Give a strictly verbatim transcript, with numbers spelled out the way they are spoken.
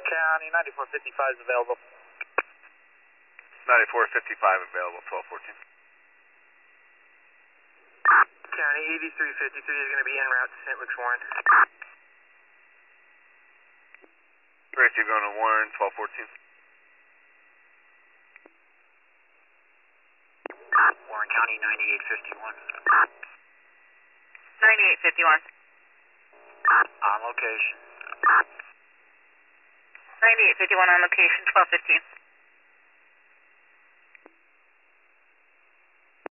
County, ninety-four fifty-five is available. ninety-four fifty-five available, twelve fourteen. County, eighty-three fifty-three is going to be en route to Saint Luke's Warren. Tracy going to Warren, twelve fourteen. Warren County, ninety-eight fifty-one. ninety-eight fifty-one. On location. ninety-eight fifty-one on location, twelve fifteen.